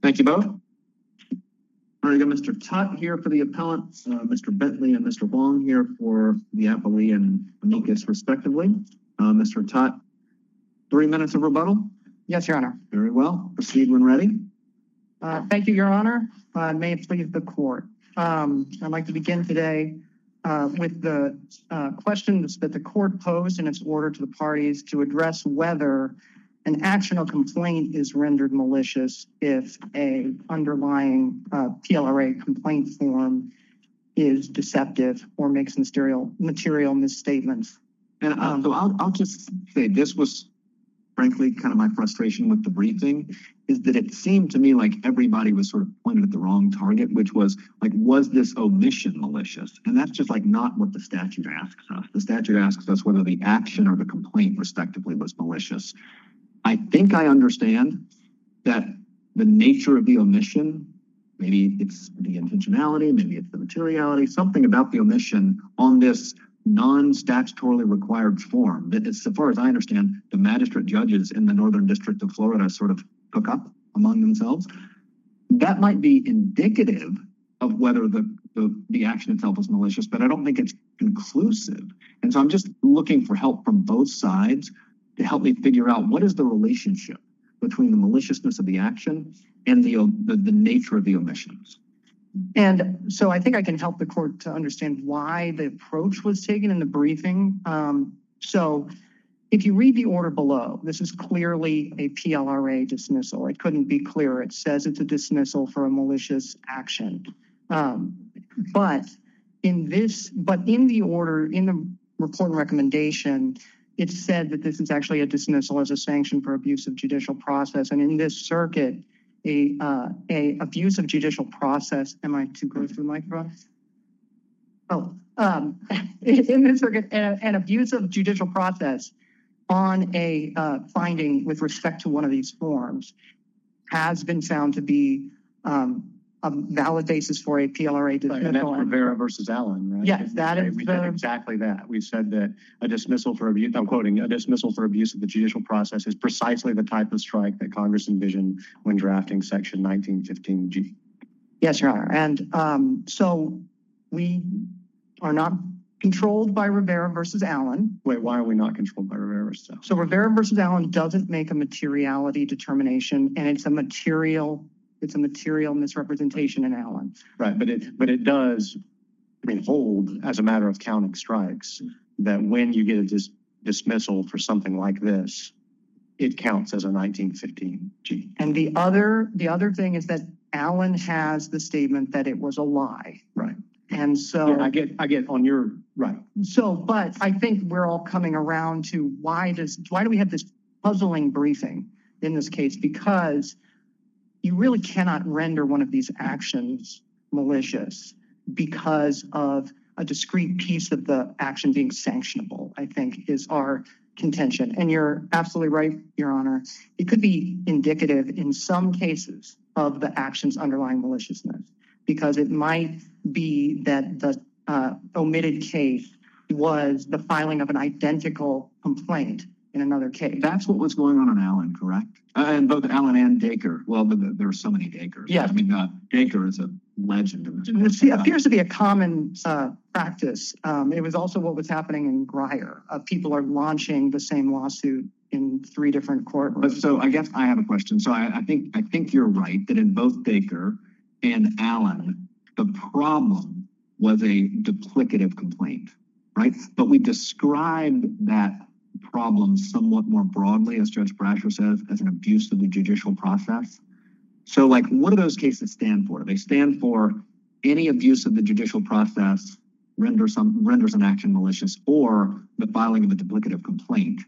Thank you both. All right, we got Mr. Tutt here for the appellant, Mr. Bentley and Mr. Wong here for the appellee and amicus respectively. Mr. Tutt, 3 minutes of rebuttal. Yes, Your Honor. Very well. Proceed when ready. Thank you, Your Honor. May it please the court. I'd like to begin today with the questions that the court posed in its order to the parties to address whether an action or complaint is rendered malicious if a underlying PLRA complaint form is deceptive or makes material misstatements. And so I'll just say this was frankly kind of my frustration with the briefing, is that it seemed to me like everybody was sort of pointed at the wrong target, which was like, was this omission malicious? And that's just like not what the statute asks us. The statute asks us whether the action or the complaint respectively was malicious. I think I understand that the nature of the omission, maybe it's the intentionality, maybe it's the materiality, something about the omission on this non-statutorily required form that, as far as I understand, the magistrate judges in the Northern District of Florida sort of took up among themselves. That might be indicative of whether the action itself was malicious, but I don't think it's conclusive. And so I'm just looking for help from both sides to help me figure out what is the relationship between the maliciousness of the action and the nature of the omissions. And so I think I can help the court to understand why the approach was taken in the briefing. So if you read the order below, this is clearly a PLRA dismissal. It couldn't be clearer. It says it's a dismissal for a malicious action. But in the order, in the report and recommendation, it said that this is actually a dismissal as a sanction for abuse of judicial process. And in this circuit, a abuse of judicial process. Am I too close to the microphone? In this circuit, an abuse of judicial process on a finding with respect to one of these forms has been found to be a valid basis for a PLRA dismissal. And that's Rivera versus Allen, right? Yes, that is. We said exactly that. We said that a dismissal for abuse, I'm quoting, a dismissal for abuse of the judicial process is precisely the type of strike that Congress envisioned when drafting Section 1915G. Yes, Your Honor. And so we are not controlled by Rivera versus Allen. Wait, why are we not controlled by Rivera versus Allen? So Rivera versus Allen doesn't make a materiality determination, and it's a material misrepresentation in Allen. Right, but it does, hold as a matter of counting strikes that when you get a dismissal for something like this, it counts as a 1915G. And the other thing is that Allen has the statement that it was a lie. Right. And so yeah, I get on your right. So, but I think we're all coming around to why do we have this puzzling briefing in this case? Because you really cannot render one of these actions malicious because of a discrete piece of the action being sanctionable, I think is our contention. And you're absolutely right, Your Honor. It could be indicative in some cases of the action's underlying maliciousness, because it might be that the omitted case was the filing of an identical complaint in another case. That's what was going on in Allen, correct? And both Allen and Dacre. Well, there are so many Dacres. Yeah. I mean, Dacre is a legend. It appears to be a common practice. It was also what was happening in Greyer. People are launching the same lawsuit in 3 different courtrooms. So I guess I have a question. So I think you're right that in both Dacre and Allen, the problem was a duplicative complaint, right? But we described that problem somewhat more broadly, as Judge Brasher says, as an abuse of the judicial process. So like, what do those cases stand for? They stand for any abuse of the judicial process renders an action malicious, or the filing of a duplicative complaint.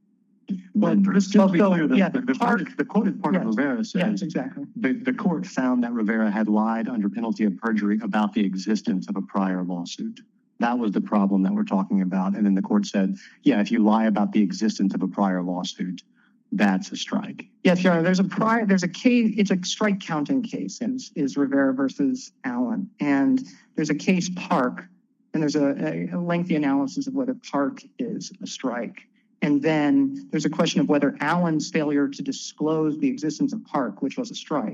Well, just to be clear, the quoted part of Rivera says, yes, exactly. The court found that Rivera had lied under penalty of perjury about the existence of a prior lawsuit. That was the problem that we're talking about. And then the court said, yeah, if you lie about the existence of a prior lawsuit, that's a strike. Yes, Your Honor. There's a case, it's a strike counting case, is Rivera versus Allen. And there's a case, Park, and there's a lengthy analysis of whether Park is a strike. And then there's a question of whether Allen's failure to disclose the existence of Park, which was a strike,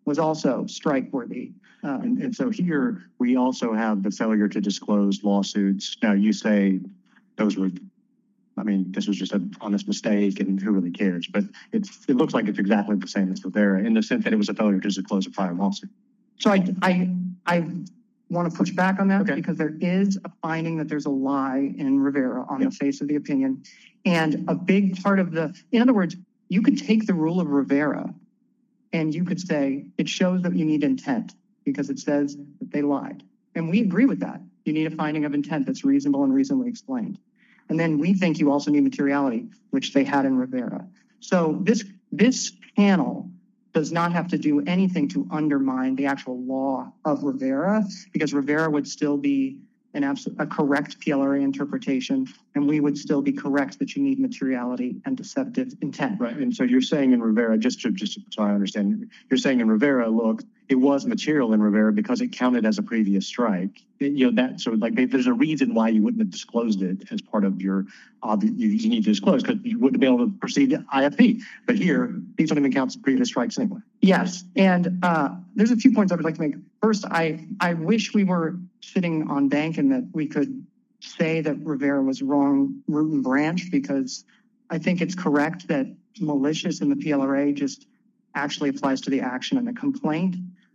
was also strike-worthy. And so here, we also have the failure to disclose lawsuits. Now, you say those were, I mean, this was just an honest mistake and who really cares? But it looks like it's exactly the same as Rivera in the sense that it was a failure to disclose a prior lawsuit. So I want to push back on that Okay. because there is a finding that there's a lie in Rivera on the face of the opinion. And a big part of in other words, you could take the rule of Rivera and you could say it shows that you need intent because it says that they lied. And we agree with that. You need a finding of intent that's reasonable and reasonably explained. And then we think you also need materiality, which they had in Rivera. So this panel does not have to do anything to undermine the actual law of Rivera because Rivera would still be a correct PLRA interpretation, and we would still be correct that you need materiality and deceptive intent. Right. And so you're saying in Rivera, just so I understand, you're saying in Rivera, look, it was material in Rivera because it counted as a previous strike. So like there's a reason why you wouldn't have disclosed it as part of your, you need to disclose because you wouldn't be able to proceed to IFP. But here, these don't even count as previous strikes anyway. Yes. And there's a few points I would like to make. First, I wish we were sitting on bank and that we could say that Rivera was wrong root and branch because I think it's correct that malicious in the PLRA just actually applies to the action and the complaint.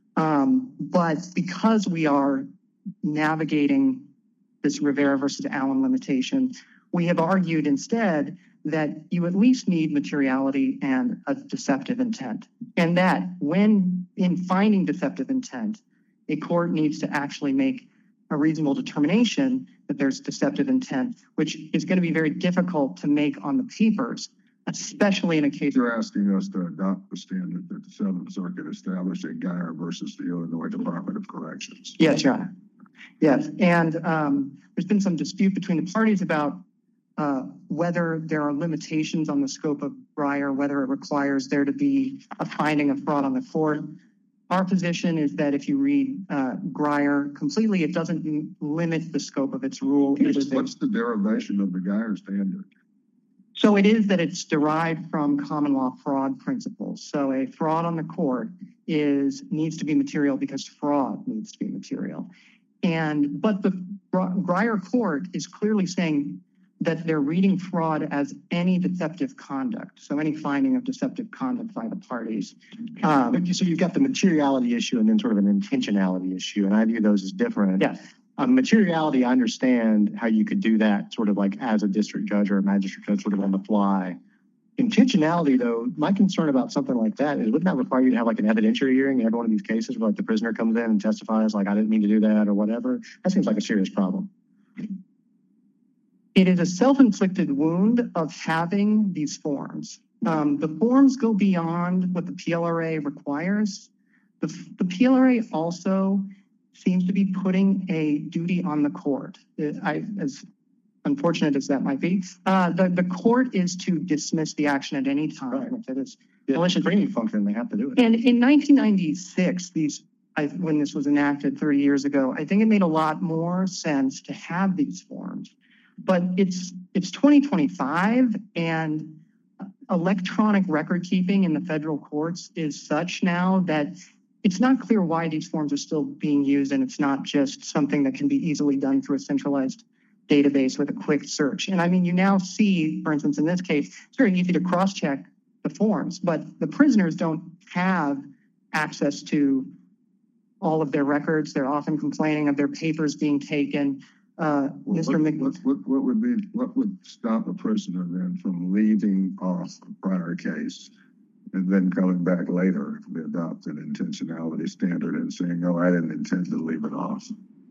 But because we are navigating this Rivera versus Allen limitation, we have argued instead that you at least need materiality and a deceptive intent. And that when in finding deceptive intent, a court needs to actually make a reasonable determination that there's deceptive intent, which is going to be very difficult to make on the papers, especially in a case. You're asking us to adopt the standard that the Seventh Circuit established in Geyer versus the Illinois Department of Corrections. Yes, Your Honor. Yes, and there's been some dispute between the parties about whether there are limitations on the scope of Greyer, whether it requires there to be a finding of fraud on the court. Our position is that if you read Greyer completely, it doesn't limit the scope of its rule. What's the derivation of the Geyer standard? So it is that it's derived from common law fraud principles. So a fraud on the court needs to be material because fraud needs to be material. But the Greyer court is clearly saying that they're reading fraud as any deceptive conduct. So any finding of deceptive conduct by the parties. So you've got the materiality issue and then sort of an intentionality issue. And I view those as different. Yes. Materiality, I understand how you could do that sort of like as a district judge or a magistrate judge sort of on the fly. Intentionality, though, my concern about something like that is wouldn't that require you to have like an evidentiary hearing in every one of these cases where like the prisoner comes in and testifies like I didn't mean to do that or whatever? That seems like a serious problem. It is a self-inflicted wound of having these forms. The forms go beyond what the PLRA requires. The PLRA also seems to be putting a duty on the court. As unfortunate as that might be, the court is to dismiss the action at any time. Right. If it is malicious training function, they have to do it. And in 1996, when this was enacted 30 years ago, I think it made a lot more sense to have these forms. But it's 2025 and electronic record keeping in the federal courts is such now that it's not clear why these forms are still being used, and it's not just something that can be easily done through a centralized database with a quick search. And I mean, you now see, for instance, in this case, it's very easy to cross-check the forms, but the prisoners don't have access to all of their records. They're often complaining of their papers being taken. What would stop a prisoner then from leaving off a prior case and then coming back later if we adopt an intentionality standard and saying, no, I didn't intend to leave it off?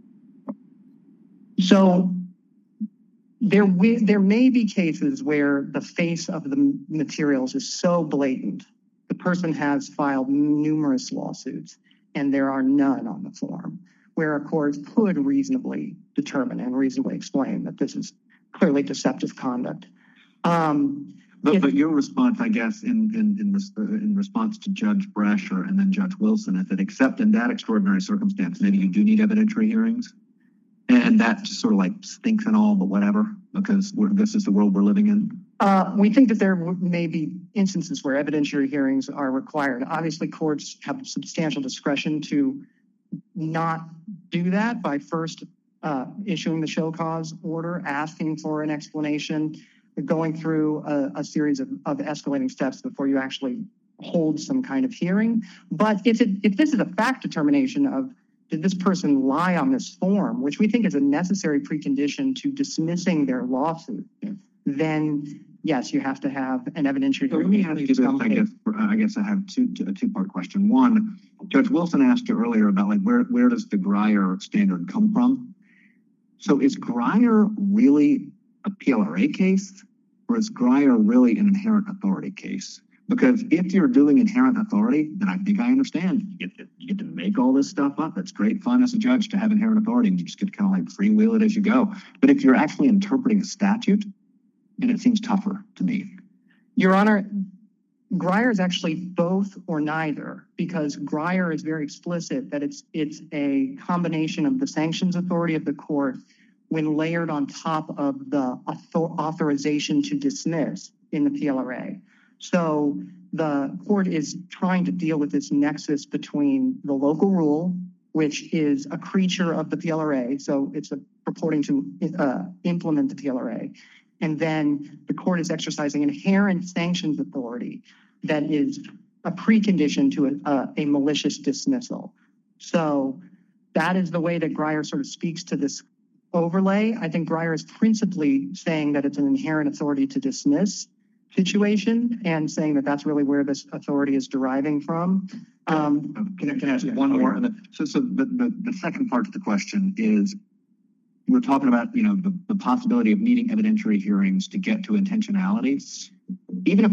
So there may be cases where the face of the materials is so blatant. The person has filed numerous lawsuits and there are none on the form, where a court could reasonably determine and reasonably explain that this is clearly deceptive conduct. But your response, I guess, in response to Judge Brasher and then Judge Wilson, is that except in that extraordinary circumstance, maybe you do need evidentiary hearings, and that just sort of like stinks and all, but whatever, because this is the world we're living in. We think that there may be instances where evidentiary hearings are required. Obviously, courts have substantial discretion to not do that by first issuing the show cause order, asking for an explanation, going through a series of escalating steps before you actually hold some kind of hearing. But if this is a fact determination of did this person lie on this form, which we think is a necessary precondition to dismissing their lawsuit, then yes, you have to have an evidentiary So let me hearing. ask you this, I guess I have a two-part question. One, Judge Wilson asked you earlier about like where does the Greyer standard come from? So is Greyer really a PLRA case, or is Greyer really an inherent authority case? Because if you're doing inherent authority, then I think I understand. You get to make all this stuff up. It's great fun as a judge to have inherent authority, and you just get to kind of like freewheel it as you go. But if you're actually interpreting a statute, then it seems tougher to me. Your Honor, Greyer is actually both or neither, because Greyer is very explicit that it's a combination of the sanctions authority of the court when layered on top of the authorization to dismiss in the PLRA. So the court is trying to deal with this nexus between the local rule, which is a creature of the PLRA, so it's purporting to implement the PLRA, and then the court is exercising inherent sanctions authority that is a precondition to a malicious dismissal. So that is the way that Greyer sort of speaks to this overlay. I think Greyer is principally saying that it's an inherent authority to dismiss situation and saying that that's really where this authority is deriving from. Can I ask one more? So the second part of the question is, we're talking about, you know, the possibility of needing evidentiary hearings to get to intentionality. Even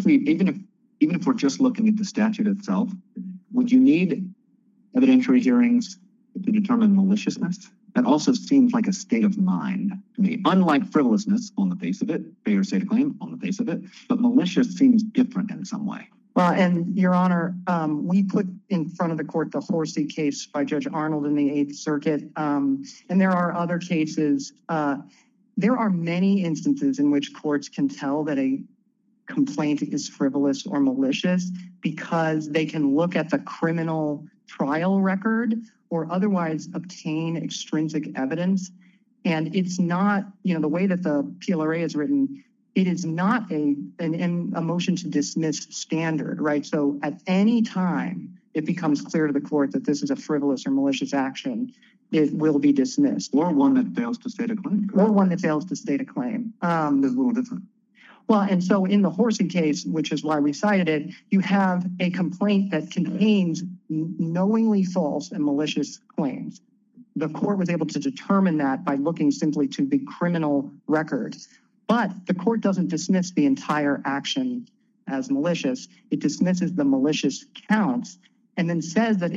if we're just looking at the statute itself, would you need evidentiary hearings to determine maliciousness? That also seems like a state of mind to me. Unlike frivolousness on the face of it, failure to state a claim on the face of it, but malicious seems different in some way. Well, and Your Honor, we put in front of the court the Horsey case by Judge Arnold in the Eighth Circuit, and there are other cases. There are many instances in which courts can tell that a complaint is frivolous or malicious because they can look at the criminal trial record or otherwise obtain extrinsic evidence. And it's not, you know, the way that the PLRA is written, it is not a motion to dismiss standard, right? So at any time it becomes clear to the court that this is a frivolous or malicious action, it will be dismissed. Or one that fails to state a claim. Or one that fails to state a claim. It's a little different. Well, and so in the Horsey case, which is why we cited it, you have a complaint that contains knowingly false and malicious claims. The court was able to determine that by looking simply to the criminal record. But the court doesn't dismiss the entire action as malicious. It dismisses the malicious counts and then says that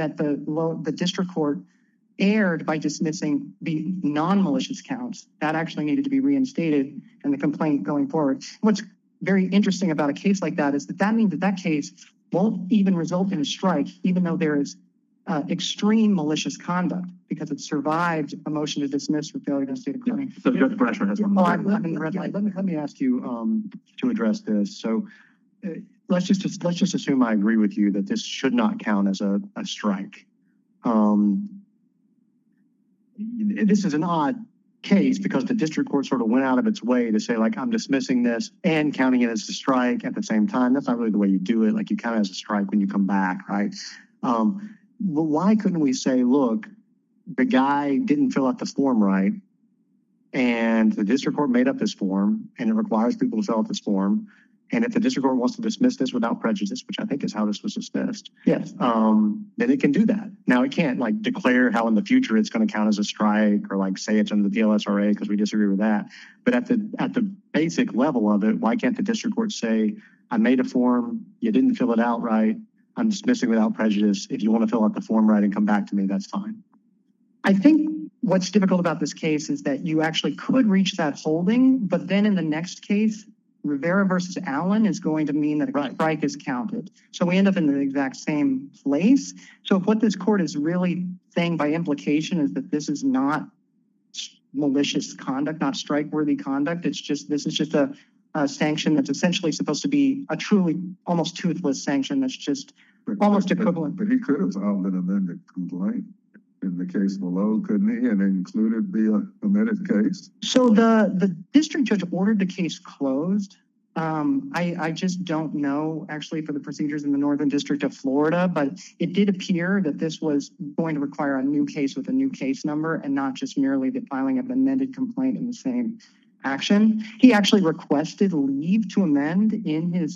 the district court erred by dismissing the non-malicious counts. That actually needed to be reinstated in the complaint going forward. What's very interesting about a case like that is that means that case won't even result in a strike, even though there is extreme malicious conduct, because it survived a motion to dismiss for failure to state a claim. So Judge Brasher has one. Oh, I'm in the red light. Let me ask you to address this. So let's just assume I agree with you that this should not count as a strike. This is an odd case because the district court sort of went out of its way to say, like, I'm dismissing this and counting it as a strike at the same time. That's not really the way you do it. Like, you count it as a strike when you come back, right? But why couldn't we say, look, the guy didn't fill out the form right, and the district court made up this form, and it requires people to fill out this form, and if the district court wants to dismiss this without prejudice, which I think is how this was dismissed, Yes. then it can do that. Now, it can't like declare how in the future it's going to count as a strike or like say it's under the PLSRA because we disagree with that. But at the basic level of it, why can't the district court say, I made a form, you didn't fill it out right, I'm dismissing without prejudice. If you want to fill out the form right and come back to me, that's fine. I think what's difficult about this case is that you actually could reach that holding, but then in the next case, Rivera versus Allen is going to mean that a strike is counted. So we end up in the exact same place. So if what this court is really saying by implication is that this is not malicious conduct, not strike-worthy conduct, this is just a sanction that's essentially supposed to be a truly almost toothless sanction that's just almost equivalent. But he could have filed an amended complaint in the case below, couldn't he? And included the amended case? So the district judge ordered the case closed. I just don't know actually for the procedures in the Northern District of Florida, but it did appear that this was going to require a new case with a new case number and not just merely the filing of an amended complaint in the same action. He actually requested leave to amend in his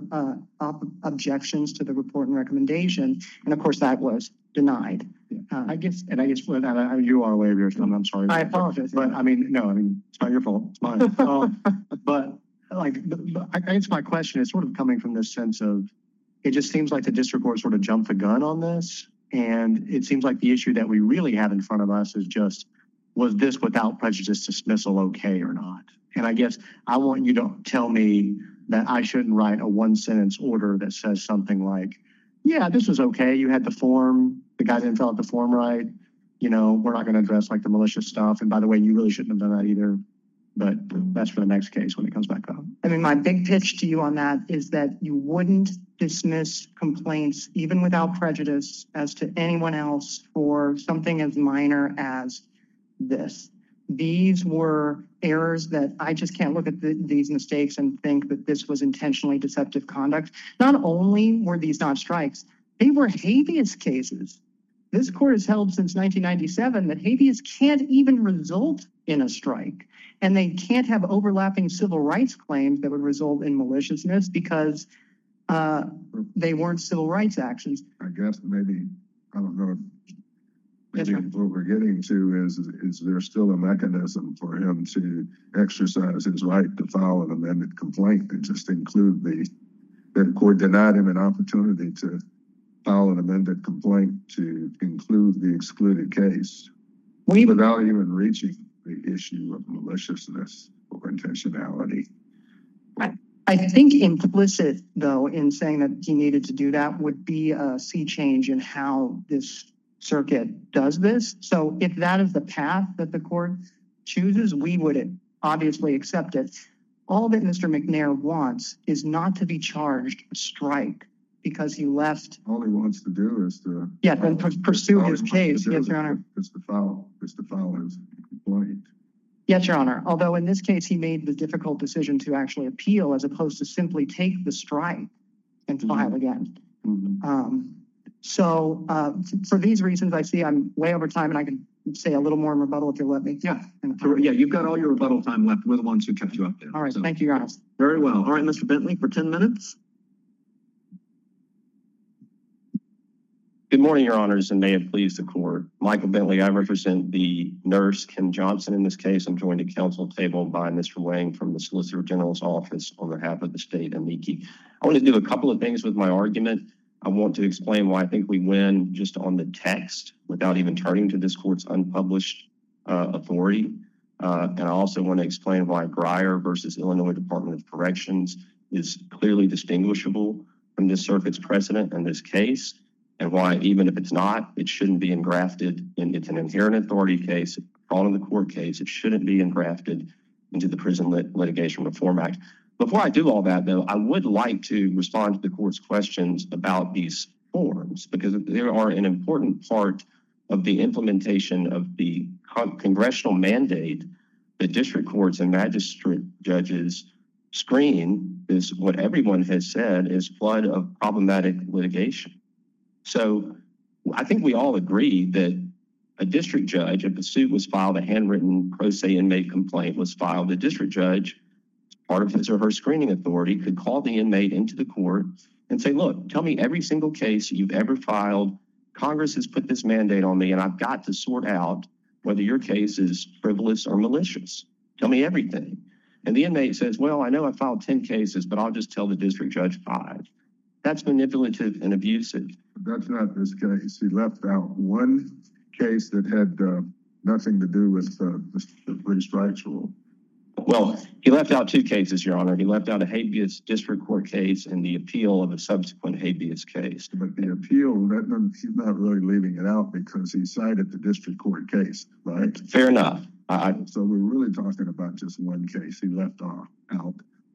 objections to the report and recommendation. And of course that was denied. I guess you are aware of your time. I'm sorry. I apologize. But I mean, no, I mean, it's not your fault. It's mine. But like, I guess my question is sort of coming from this sense of, it just seems like the district court sort of jumped the gun on this. And it seems like the issue that we really have in front of us is just, was this without prejudice dismissal okay or not? And I guess I want you to tell me that I shouldn't write a one-sentence order that says something like, yeah, this was okay. You had the form. The guy didn't fill out the form right. You know, we're not going to address like the malicious stuff. And by the way, you really shouldn't have done that either. But that's for the next case when it comes back up. I mean, my big pitch to you on that is that you wouldn't dismiss complaints, even without prejudice, as to anyone else for something as minor as this. These were errors that I just can't look at these mistakes and think that this was intentionally deceptive conduct. Not only were these not strikes, they were habeas cases. This court has held since 1997 that habeas can't even result in a strike. And they can't have overlapping civil rights claims that would result in maliciousness because they weren't civil rights actions. I guess maybe, I don't know. Yes, Maybe what we're getting to is there still a mechanism for him to exercise his right to file an amended complaint and just include the court denied him an opportunity to file an amended complaint to include the excluded case without even reaching the issue of maliciousness or intentionality. I think implicit, though, in saying that he needed to do that would be a sea change in how this circuit does this. So if that is the path that the court chooses, we would obviously accept it. All that Mr. McNair wants is not to be charged a strike because he left. All he wants to do is to pursue his case. Yes, Your Honor. Is to file his complaint. Yes, Your Honor. Although in this case, he made the difficult decision to actually appeal as opposed to simply take the strike and file again. So for these reasons, I see I'm way over time and I can say a little more in rebuttal if you'll let me. Yeah, you've got all your rebuttal time left. We're the ones who kept you up there. All right, thank you, Your Honor. Very well. All right, Mr. Bentley, for 10 minutes. Good morning, Your Honors, and may it please the court. Michael Bentley, I represent the nurse, Kim Johnson, in this case. I'm joined at council table by Mr. Wang from the Solicitor General's office on behalf of the state, amici. I want to do a couple of things with my argument. I want to explain why I think we win just on the text without even turning to this court's unpublished authority. And I also want to explain why Greyer versus Illinois Department of Corrections is clearly distinguishable from this circuit's precedent in this case, and why even if it's not, it shouldn't be engrafted. It's an inherent authority case, fraud in the court case. It shouldn't be engrafted into the Prison Litigation Reform Act. Before I do all that, though, I would like to respond to the court's questions about these forms, because they are an important part of the implementation of the congressional mandate that district courts and magistrate judges screen is what everyone has said is flood of problematic litigation. So I think we all agree that a district judge, if a suit was filed, a handwritten pro se inmate complaint was filed, the district judge, part of his or her screening authority, could call the inmate into the court and say, look, tell me every single case you've ever filed. Congress has put this mandate on me and I've got to sort out whether your case is frivolous or malicious. Tell me everything. And the inmate says, well, I know I filed 10 cases, but I'll just tell the district judge 5. That's manipulative and abusive. That's not this case. He left out one case that had nothing to do with the three strikes rule. Well, he left out 2 cases, Your Honor. He left out a habeas district court case and the appeal of a subsequent habeas case. But the appeal, he's not really leaving it out because he cited the district court case, right? Fair enough. So we're really talking about just one case he left out.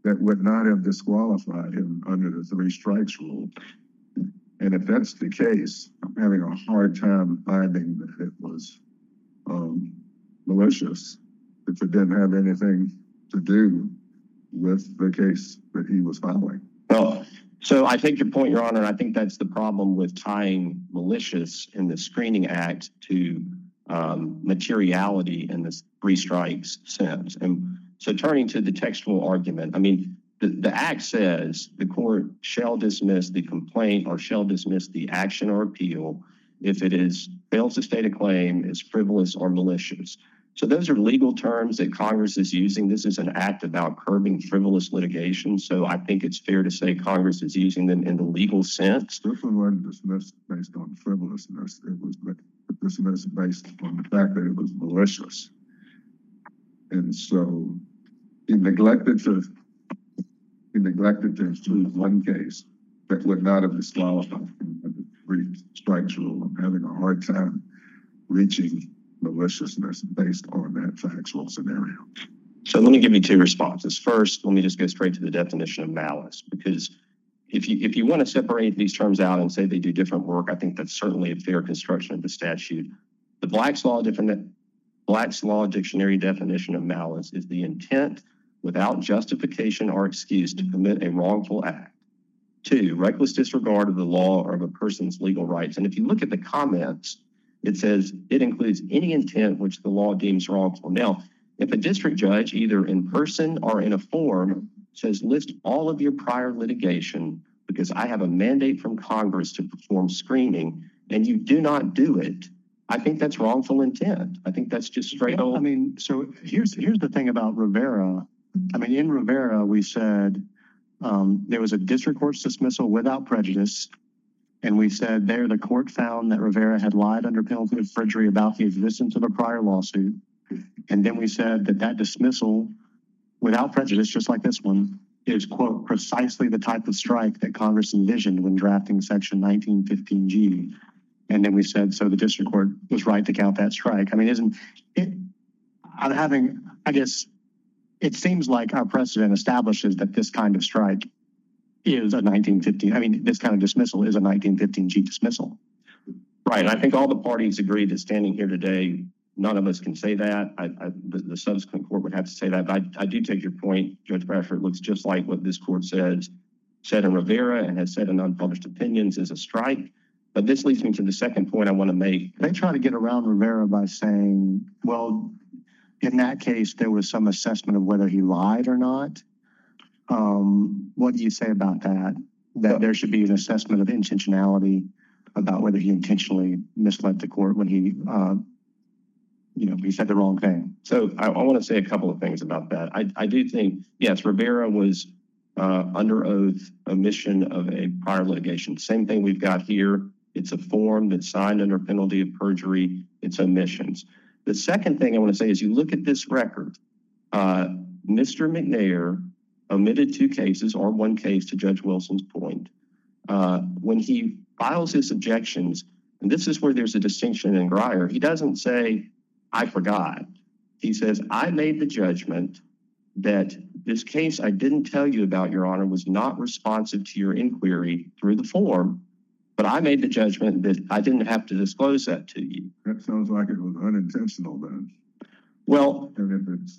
that would not have disqualified him under the 3 strikes rule. And if that's the case, I'm having a hard time finding that it was malicious if it didn't have anything to do with the case that he was filing. Well, so I take your point, Your Honor. I think that's the problem with tying malicious in the Screening Act to materiality in the 3 strikes sense. And so turning to the textual argument, I mean, the Act says the court shall dismiss the complaint or shall dismiss the action or appeal if it fails to state a claim, is frivolous or malicious. So those are legal terms that Congress is using. This is an act about curbing frivolous litigation. So I think it's fair to say Congress is using them in the legal sense. This one wasn't dismissed based on frivolousness. It was dismissed based on the fact that it was malicious. And so he neglected to exclude one case that would not have disqualified him under the 3 strikes rule. I'm having a hard time reaching maliciousness based on that factual scenario. So let me give you 2 responses. First, let me just go straight to the definition of malice, because if you want to separate these terms out and say they do different work, I think that's certainly a fair construction of the statute. The Black's Law Dictionary definition of malice is the intent without justification or excuse to commit a wrongful act. 2, reckless disregard of the law or of a person's legal rights. And if you look at the comments, it says it includes any intent which the law deems wrongful. Now, if a district judge, either in person or in a form, says list all of your prior litigation because I have a mandate from Congress to perform screening and you do not do it, I think that's wrongful intent. I think that's just straight old. I mean, so here's the thing about Rivera. I mean, in Rivera, we said there was a district court's dismissal without prejudice. And we said there the court found that Rivera had lied under penalty of perjury about the existence of a prior lawsuit. And then we said that dismissal without prejudice, just like this one, is, quote, precisely the type of strike that Congress envisioned when drafting Section 1915G. And then we said, so the district court was right to count that strike. I mean, I guess it seems like our precedent establishes that this kind of strike is a 1915. I mean, this kind of dismissal is a 1915G dismissal. Right. And I think all the parties agree that standing here today, none of us can say that. The subsequent court would have to say that. But I do take your point, Judge Bradford. It looks just like what this court said in Rivera and has said in unpublished opinions is a strike. But this leads me to the second point I want to make. They try to get around Rivera by saying, well, in that case, there was some assessment of whether he lied or not. What do you say about that? That there should be an assessment of intentionality about whether he intentionally misled the court when he said the wrong thing. So I want to say a couple of things about that. I do think, yes, Rivera was under oath omission of a prior litigation. Same thing we've got here. It's a form that's signed under penalty of perjury. It's omissions. The second thing I want to say is you look at this record. Mr. McNair omitted 2 cases or 1 case, to Judge Wilson's point. When he files his objections, and this is where there's a distinction in Greyer, he doesn't say, I forgot. He says, I made the judgment that this case I didn't tell you about, Your Honor, was not responsive to your inquiry through the form, but I made the judgment that I didn't have to disclose that to you. That sounds like it was unintentional then. Well, And if it's, is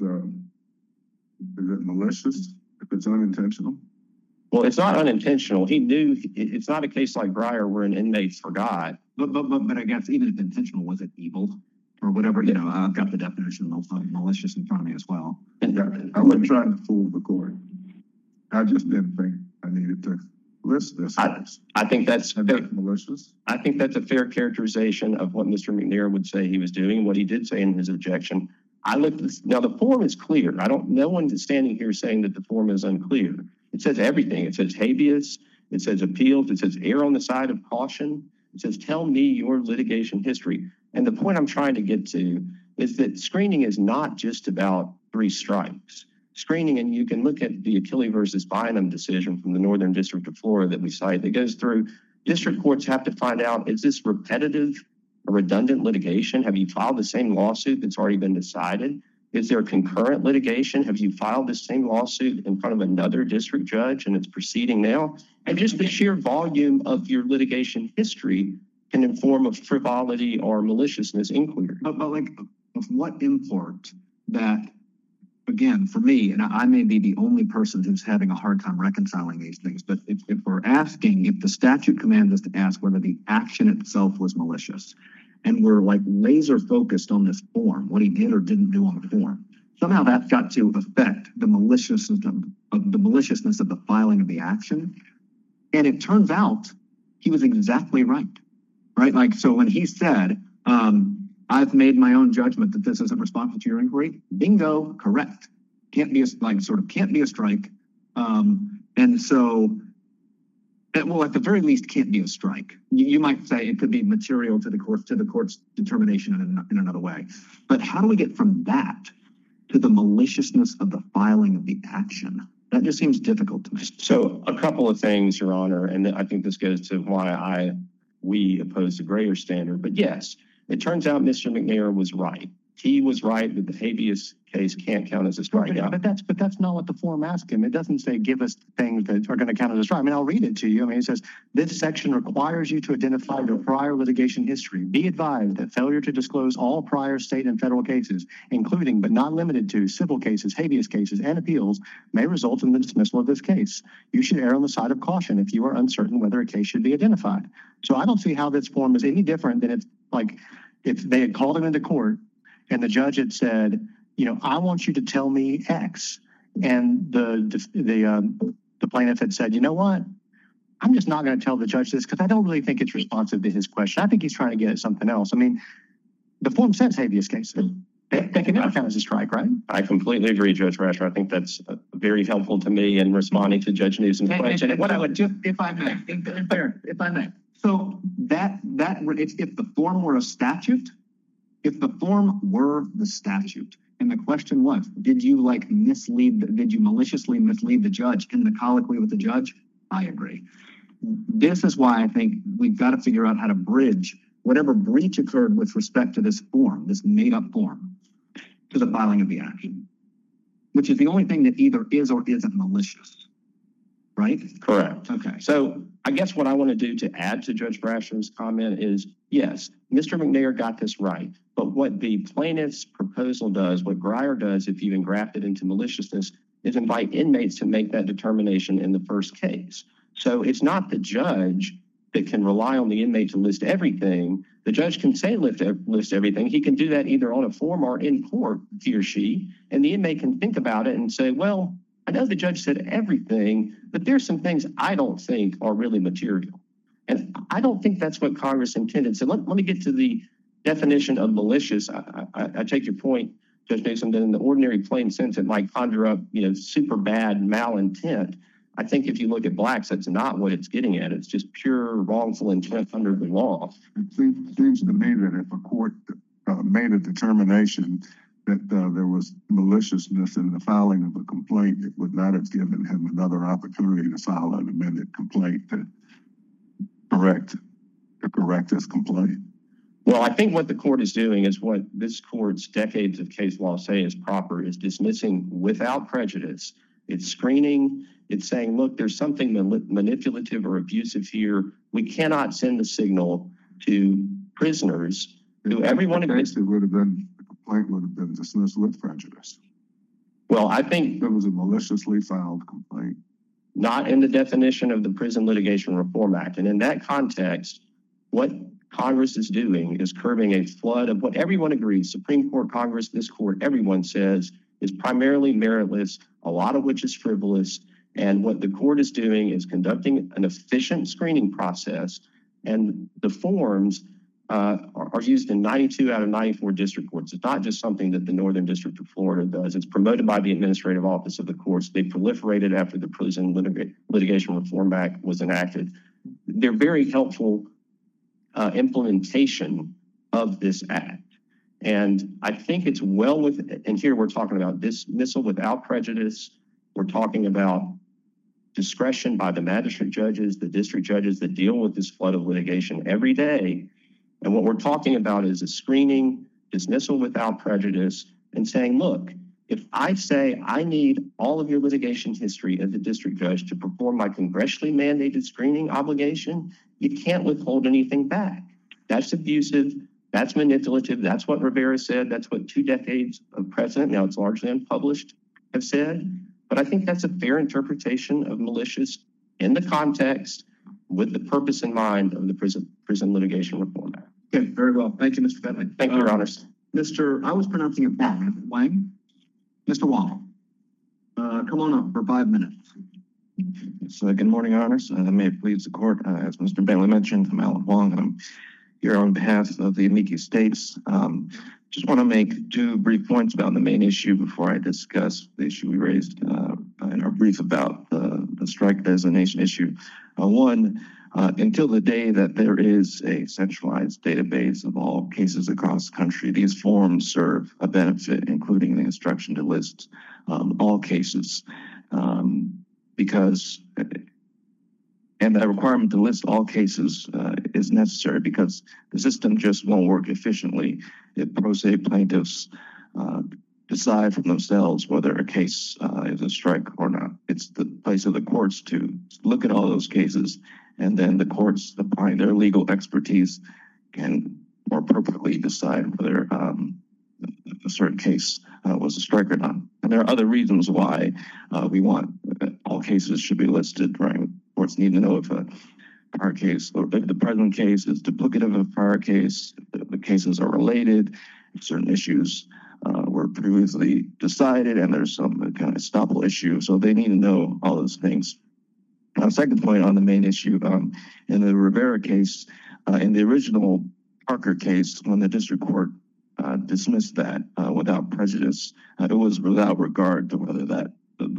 it malicious if it's unintentional? Well, it's not unintentional. He knew it's not a case like Greyer where an inmate forgot. But I guess even if intentional, was it evil or whatever? You know, I've got the definition of malicious in front of me as well. Yeah, I wasn't trying to fool the court. I just didn't think I needed to list this. I think that's malicious. I think that's a fair characterization of what Mr. McNair would say he was doing, what he did say in his objection. I looked at this. Now the form is clear. No one is standing here saying that the form is unclear. It says everything. It says habeas. It says appeals. It says err on the side of caution. It says tell me your litigation history. And the point I'm trying to get to is that screening is not just about 3 strikes. Screening, and you can look at the Achille versus Bynum decision from the Northern District of Florida that we cite, that goes through district courts have to find out, is this repetitive or redundant litigation? Have you filed the same lawsuit that's already been decided? Is there concurrent litigation? Have you filed the same lawsuit in front of another district judge and it's proceeding now? And just the sheer volume of your litigation history can inform a frivolity or maliciousness inquiry. But like, of what import that, again, for me, and I may be the only person who's having a hard time reconciling these things, but if we're asking, if the statute commands us to ask whether the action itself was malicious, and we're like laser focused on this form, what he did or didn't do on the form, somehow that's got to affect the maliciousness of the filing of the action. And it turns out he was exactly right, right? Like, so when he said, I've made my own judgment that this isn't responsive to your inquiry, bingo, correct. Can't be can't be a strike. And so, well, at the very least, can't be a strike. You might say it could be material to the court's determination in another way. But how do we get from that to the maliciousness of the filing of the action? That just seems difficult to me. So a couple of things, Your Honor, and I think this goes to why we oppose the Greer standard. But yes, it turns out Mr. McNair was right. He was right that the habeas case can't count as a strikeout. But that's not what the form asks him. It doesn't say give us things that are going to count as a strike. I mean, I'll read it to you. I mean, it says this section requires you to identify your prior litigation history. Be advised that failure to disclose all prior state and federal cases, including but not limited to civil cases, habeas cases, and appeals, may result in the dismissal of this case. You should err on the side of caution if you are uncertain whether a case should be identified. So I don't see how this form is any different than if they had called him into court and the judge had said, I want you to tell me X. And the plaintiff had said, you know what? I'm just not going to tell the judge this because I don't really think it's responsive to his question. I think he's trying to get at something else. I mean, the form says habeas cases. They can never count as a strike, right? I completely agree, Judge Rasher. I think that's very helpful to me in responding to Judge Newsom's question. And what I would just, if I may. So if the form were a statute, if the form were the statute, and the question was, did you maliciously mislead the judge in the colloquy with the judge? I agree. This is why I think we've got to figure out how to bridge whatever breach occurred with respect to this form, this made up form, to the filing of the action, which is the only thing that either is or isn't malicious, right? Correct. Okay. So I guess what I want to do to add to Judge Brasher's comment is, yes, Mr. McNair got this right. But what the plaintiff's proposal does, what Greer does, if you engraft it into maliciousness, is invite inmates to make that determination in the first case. So it's not the judge that can rely on the inmate to list everything. The judge can say list everything. He can do that either on a form or in court, he or she, and the inmate can think about it and say, well, I know the judge said everything, but there's some things I don't think are really material. And I don't think that's what Congress intended. So let me get to the definition of malicious. I take your point, Judge Newsom, that in the ordinary plain sense, it might conjure up, super bad malintent. I think if you look at Blacks, that's not what it's getting at. It's just pure wrongful intent under the law. It seems to me that if a court made a determination that there was maliciousness in the filing of a complaint, it would not have given him another opportunity to file an amended complaint to correct his complaint. Well, I think what the court is doing is what this court's decades of case law say is proper, is dismissing without prejudice. It's screening. It's saying, look, there's something manipulative or abusive here. We cannot send the signal to prisoners who everyone agrees. The complaint would have been dismissed with prejudice. Well, I think it was a maliciously filed complaint. Not in the definition of the Prison Litigation Reform Act. And in that context, what Congress is doing is curbing a flood of what everyone agrees, Supreme Court, Congress, this court, everyone says is primarily meritless, a lot of which is frivolous. And what the court is doing is conducting an efficient screening process. And the forms are used in 92 out of 94 district courts. It's not just something that the Northern District of Florida does. It's promoted by the Administrative Office of the Courts. They proliferated after the Prison Litigation Reform Act was enacted. They're very helpful implementation of this act. And I think it's and here we're talking about dismissal without prejudice. We're talking about discretion by the magistrate judges, the district judges that deal with this flood of litigation every day. And what we're talking about is a screening, dismissal without prejudice, and saying, look, if I say I need all of your litigation history as a district judge to perform my congressionally mandated screening obligation, you can't withhold anything back. That's abusive. That's manipulative. That's what Rivera said. That's what 2 decades of precedent, now it's largely unpublished, have said. But I think that's a fair interpretation of malicious in the context with the purpose in mind of the Prison Litigation Reform Act. Okay, very well. Thank you, Mr. Bentley. Thank you, Your Honors. I was pronouncing it wrong. Wang? Mr. Wong, come on up for 5 minutes. So good morning, Your Honors. May it please the court. As Mr. Bentley mentioned, I'm Alan Wong, and I'm here on behalf of the amici states. Just want to make 2 brief points about the main issue before I discuss the issue we raised in our brief about the strike designation issue. One, until the day that there is a centralized database of all cases across the country, these forms serve a benefit, including the instruction to list all cases, because, and that requirement to list all cases is necessary because the system just won't work efficiently if pro se plaintiffs decide from themselves whether a case is a strike or not. It's the place of the courts to look at all those cases, and then the courts, applying their legal expertise, can more appropriately decide whether a certain case was a strike or not. And there are other reasons why we want all cases should be listed, right? Courts need to know if a prior case, or if the present case is duplicative of a prior case, if the cases are related, if certain issues were previously decided, and there's some kind of estoppel issue. So they need to know all those things. Second point on the main issue, in the Rivera case, in the original Parker case, when the district court dismissed that without prejudice, it was without regard to whether that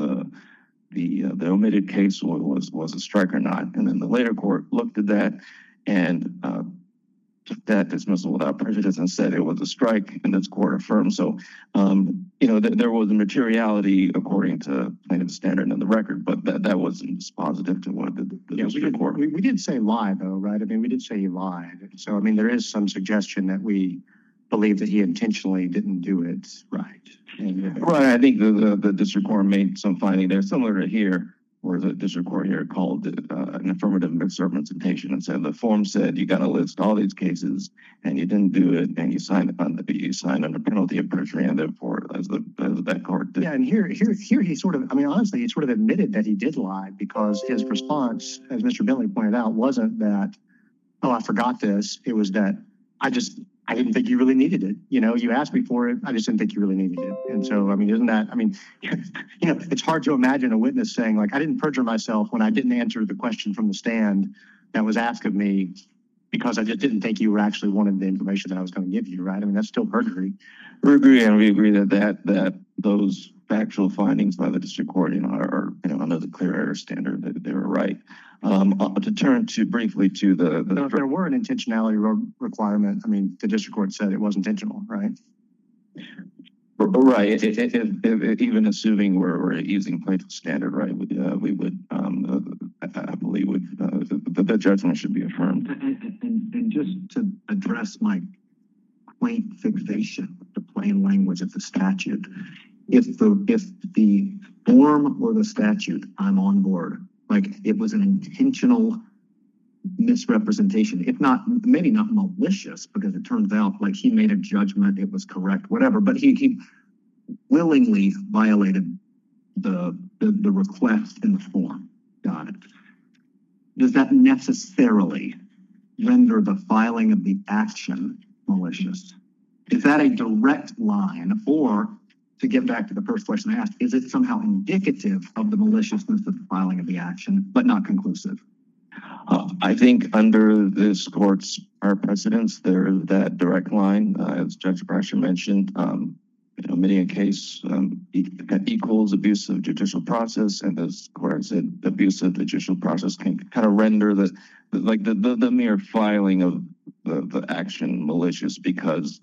the omitted case was a strike or not. And then the later court looked at that and took that dismissal without prejudice and said it was a strike, and this court affirmed. So, there was a materiality according to plaintiff's standard in the record, but that wasn't dispositive to what the district court. We did say lie, though, right? I mean, we did say he lied. So, I mean, there is some suggestion that we believe that he intentionally didn't do it right. Right. I think the district court made some finding there similar to here, where the district court here called it an affirmative misrepresentation and said the form said you got to list all these cases and you didn't do it, and you signed under penalty of perjury, and therefore as that court did. Yeah, and here he sort of, I mean, honestly, he sort of admitted that he did lie, because his response, as Mr. Bentley pointed out, wasn't that, oh, I forgot this. It was that I didn't think you really needed it. You asked me for it. I just didn't think you really needed it. And so, I mean, it's hard to imagine a witness saying, like, I didn't perjure myself when I didn't answer the question from the stand that was asked of me because I just didn't think you actually wanted the information that I was going to give you, right? I mean, that's still perjury. We agree that those factual findings by the district court, are under the clear error standard, that they were right. To turn briefly to the if there were an intentionality requirement, I mean, the district court said it was intentional, right? Right. Even assuming we're using plaintiff's standard, right? We would, I believe, the judgment should be affirmed. And just to address my quaint fixation with the plain language of the statute, if the form or the statute, I'm on board. Like, it was an intentional misrepresentation, if not, maybe not malicious, because it turns out like he made a judgment, it was correct, whatever, but he willingly violated the request in the form. Got it. Does that necessarily render the filing of the action malicious? Is that a direct line, or, to get back to the first question I asked, is it somehow indicative of the maliciousness of the filing of the action, but not conclusive? I think under this court's precedents, there is that direct line, as Judge Brasher mentioned. Omitting a case equals abuse of judicial process, and as court said, abuse of judicial process can kind of render the mere filing of the action malicious because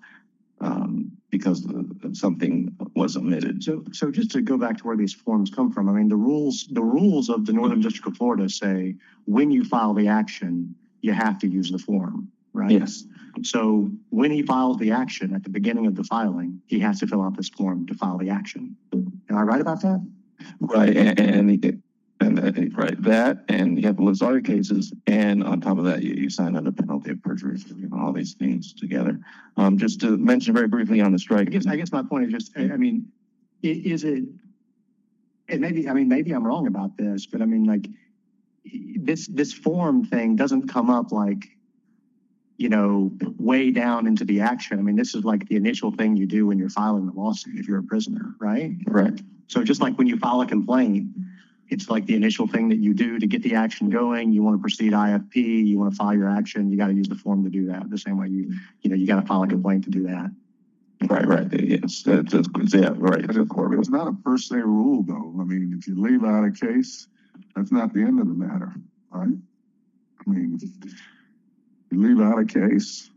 something was omitted. So just to go back to where these forms come from, I mean, the rules of the Northern District of Florida say when you file the action, you have to use the form, right? Yes. So when he files the action at the beginning of the filing, he has to fill out this form to file the action. Am I right about that? Right, right, that, and you have to list all your cases, and on top of that, you sign under penalty of perjury, all these things together. Just to mention very briefly on the strike. I guess my point is just, I mean, is it, and maybe I'm wrong about this, but I mean, like, this form thing doesn't come up like, you know, way down into the action. I mean, this is like the initial thing you do when you're filing the lawsuit if you're a prisoner, right? Correct. So just like when you file a complaint, it's like the initial thing that you do to get the action going. You want to proceed IFP, you want to file your action, you got to use the form to do that. The same way you got to file a complaint to do that. Right. Yes. Yeah, right. It's not a per se rule, though. I mean, if you leave out a case, that's not the end of the matter, right? I mean, you leave out a case,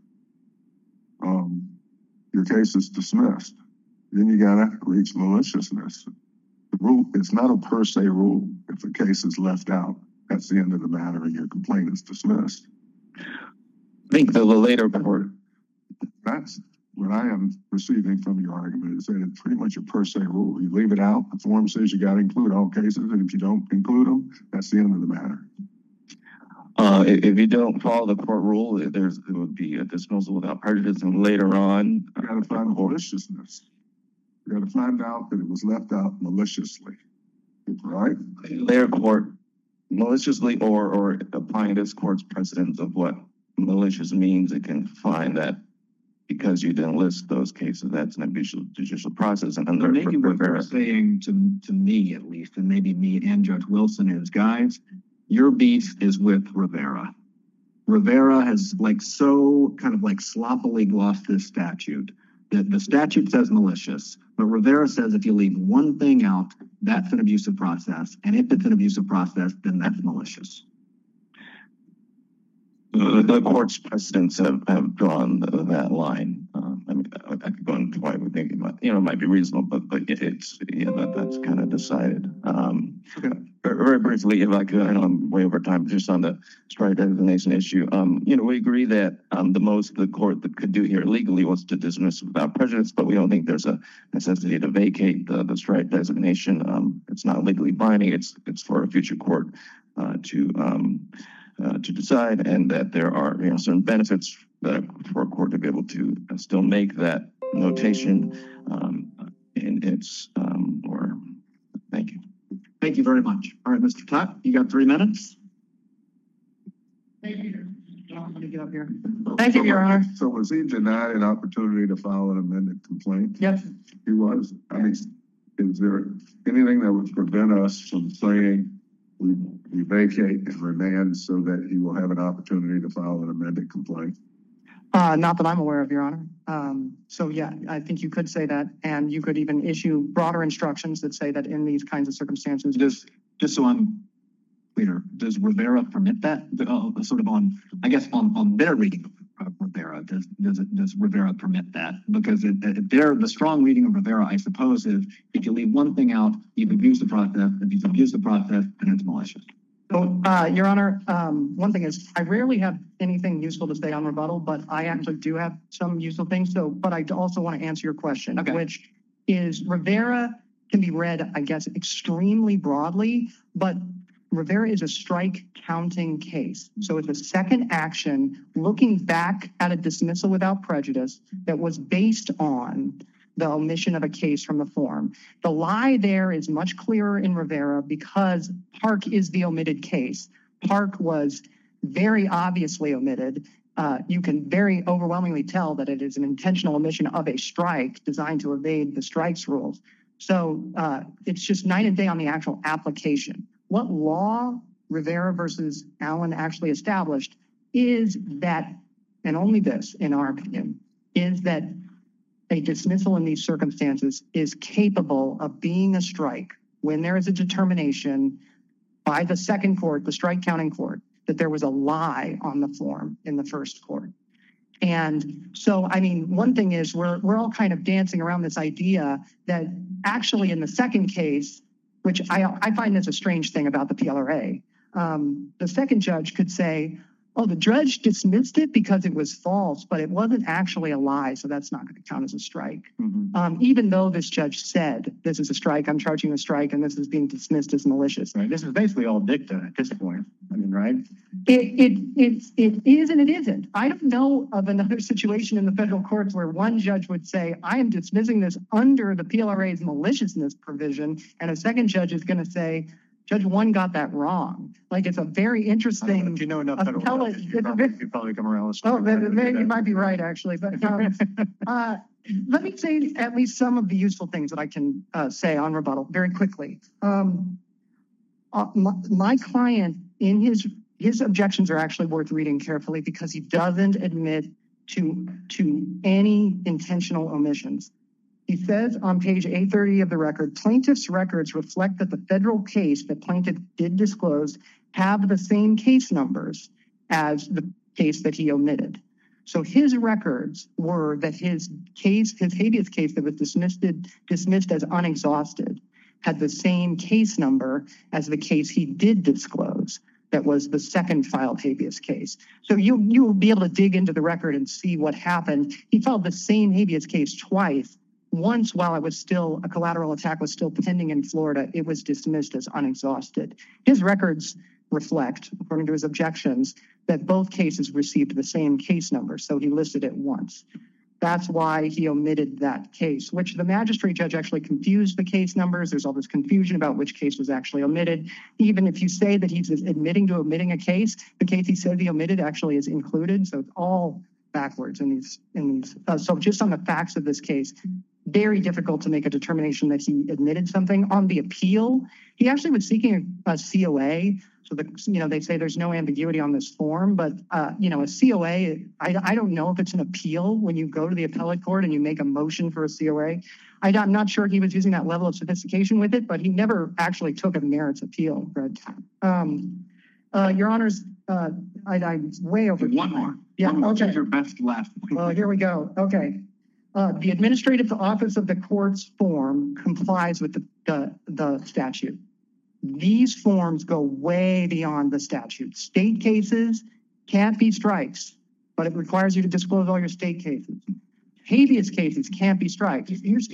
your case is dismissed. Then you got to reach maliciousness. The rule, it's not a per se rule. If a case is left out, that's the end of the matter and your complaint is dismissed. I think the later court. That's what I am receiving from your argument, is that it's pretty much a per se rule. You leave it out, the form says you got to include all cases, and if you don't include them, that's the end of the matter. If you don't follow the court rule, it would be a dismissal without prejudice, and later on, You got to find maliciousness. You got to find out that it was left out maliciously, right? later court maliciously or applying this court's precedents of what malicious means, it can find that because you didn't list those cases, that's an abuse of judicial process. And But maybe what they're saying to me, at least, and maybe me and Judge Wilson, is, guys, your beef is with Rivera. Rivera has so kind of sloppily glossed this statute. The statute says malicious, but Rivera says if you leave one thing out, that's an abusive process. And if it's an abusive process, then that's malicious. The court's precedents have drawn that line. I mean, I could go into why we think it might be reasonable, but it's that's kind of decided. Very briefly, if I could, I know I'm way over time, just on the strike designation issue. We agree that the most the court could do here legally was to dismiss without prejudice, but we don't think there's a necessity to vacate the strike designation. It's not legally binding. It's for a future court to decide, and that there are certain benefits for a court to be able to still make that notation in its or. Thank you. Thank you very much. All right, Mr. Tuck, you got 3 minutes. Thank you. I'm going to get up here. Thank you, Your Honor. So was he denied an opportunity to file an amended complaint? Yes. He was. I mean, is there anything that would prevent us from saying we vacate and remand so that he will have an opportunity to file an amended complaint? Not that I'm aware of, Your Honor. So yeah, I think you could say that, and you could even issue broader instructions that say that in these kinds of circumstances. Just so I'm clear, does Rivera permit that? Sort of on their reading of Rivera, does Rivera permit that? Because the strong reading of Rivera, I suppose, is if you leave one thing out, you've abused the process. If you've abused the process, then it's malicious. So, Your Honor, one thing is I rarely have anything useful to say on rebuttal, but I actually do have some useful things. But I also want to answer your question, which is Rivera can be read, I guess, extremely broadly, but Rivera is a strike counting case. So it's a second action looking back at a dismissal without prejudice that was based on the omission of a case from the form. The lie there is much clearer in Rivera because Park is the omitted case. Park was very obviously omitted. You can very overwhelmingly tell that it is an intentional omission of a strike designed to evade the strikes rules. So it's just night and day on the actual application. What law Rivera versus Allen actually established is that, and only this, in our opinion, is that a dismissal in these circumstances is capable of being a strike when there is a determination by the second court, the strike counting court, that there was a lie on the form in the first court. And so, I mean, one thing is we're all kind of dancing around this idea that actually in the second case, which I find is a strange thing about the PLRA, the second judge could say, Oh, the judge dismissed it because it was false, but it wasn't actually a lie, so that's not going to count as a strike. Even though this judge said, this is a strike, I'm charging a strike, and this is being dismissed as malicious. Right. This is basically all dicta at this point. I mean, right? It is and it isn't. I don't know of another situation in the federal courts where one judge would say, I am dismissing this under the PLRA's maliciousness provision, and a second judge is going to say, Judge one got that wrong. Like, it's a very interesting. If you know enough federal appellate- law, you probably come around. with Oh, something. you might be right, actually. But let me say at least some of the useful things that I can say on rebuttal very quickly. My client, in his objections are actually worth reading carefully because he doesn't admit to any intentional omissions. He says on page 830 of the record, plaintiff's records reflect that the federal case that plaintiff did disclose have the same case numbers as the case that he omitted. So his records were that his habeas case that was dismissed as unexhausted had the same case number as the case he did disclose. That was the second filed habeas case. So you will be able to dig into the record and see what happened. He filed the same habeas case twice. Once, while a collateral attack was still pending in Florida, it was dismissed as unexhausted. His records reflect, according to his objections, that both cases received the same case number. So he listed it once. That's why he omitted that case, which the magistrate judge actually confused the case numbers. There's all this confusion about which case was actually omitted. Even if you say that he's admitting to omitting a case, the case he said he omitted actually is included. So it's all backwards in these. So just on the facts of this case, very difficult to make a determination that he admitted something. On the appeal, he actually was seeking a COA. So they say there's no ambiguity on this form, but a COA, I don't know if it's an appeal when you go to the appellate court and you make a motion for a COA. I'm not sure he was using that level of sophistication with it, but he never actually took a merits appeal. Right? Your Honors, I'm way over. One more. Yeah. One more. Okay. Choose your best last. Well, here we go. Okay. The administrative office of the court's form complies with the statute. These forms go way beyond the statute. State cases can't be strikes, but it requires you to disclose all your state cases. Habeas cases can't be strikes.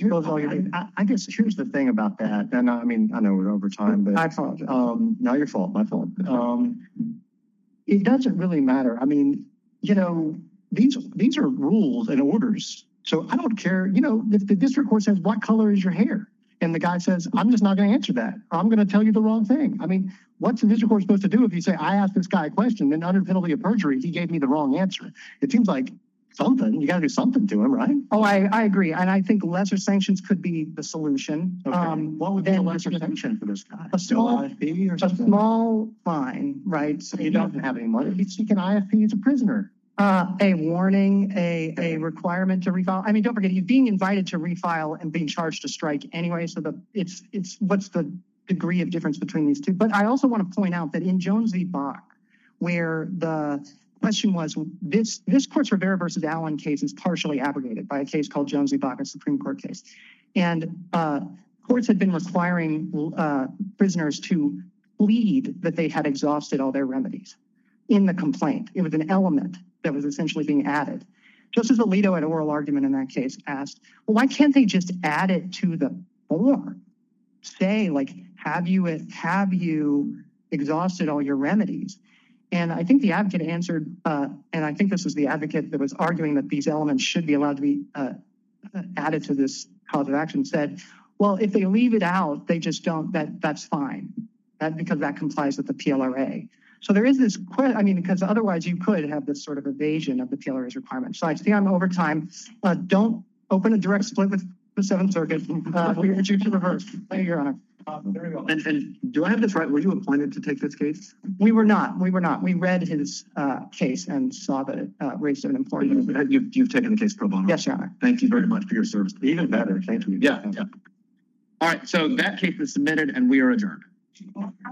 I guess here's the thing about that. And I mean, I know we're over time, but I apologize. not your fault, my fault. It doesn't really matter. I mean, these are rules and orders. So I don't care, if the district court says, what color is your hair? And the guy says, I'm just not going to answer that. I'm going to tell you the wrong thing. I mean, what's the district court supposed to do if you say, I asked this guy a question, then under penalty of perjury, he gave me the wrong answer? It seems like something, you got to do something to him, right? Oh, I agree. And I think lesser sanctions could be the solution. Okay. What would be the lesser sanction for this guy? A small, IFP or a something? small fine, right? So you don't have any money. He's seeking IFP as a prisoner. A warning, a requirement to refile. I mean, don't forget, he's being invited to refile and being charged to strike anyway. So it's what's the degree of difference between these two? But I also want to point out that in Jones v. Bach, where the question was, this court's Rivera versus Allen case is partially abrogated by a case called Jones v. Bach, a Supreme Court case. And courts had been requiring prisoners to plead that they had exhausted all their remedies in the complaint. It was an element that was essentially being added. Justice Alito, at oral argument in that case, asked, well, why can't they just add it to the form? Say, like, have you exhausted all your remedies? And I think the advocate answered, and I think this was the advocate that was arguing that these elements should be allowed to be added to this cause of action, said, well, if they leave it out, they just don't, that's fine. Because that complies with the PLRA. So there is this, because otherwise you could have this sort of evasion of the PLRA's requirements. So I see I'm over time. Don't open a direct split with the Seventh Circuit. We urge you to reverse. Thank you, Your Honor. There you go. And do I have this right? Were you appointed to take this case? We were not. We read his case and saw that it raised an important. You've taken the case pro bono. Yes, Your Honor. Thank you very much for your service. Even better. Thank you. Yeah. All right. So that case is submitted and we are adjourned.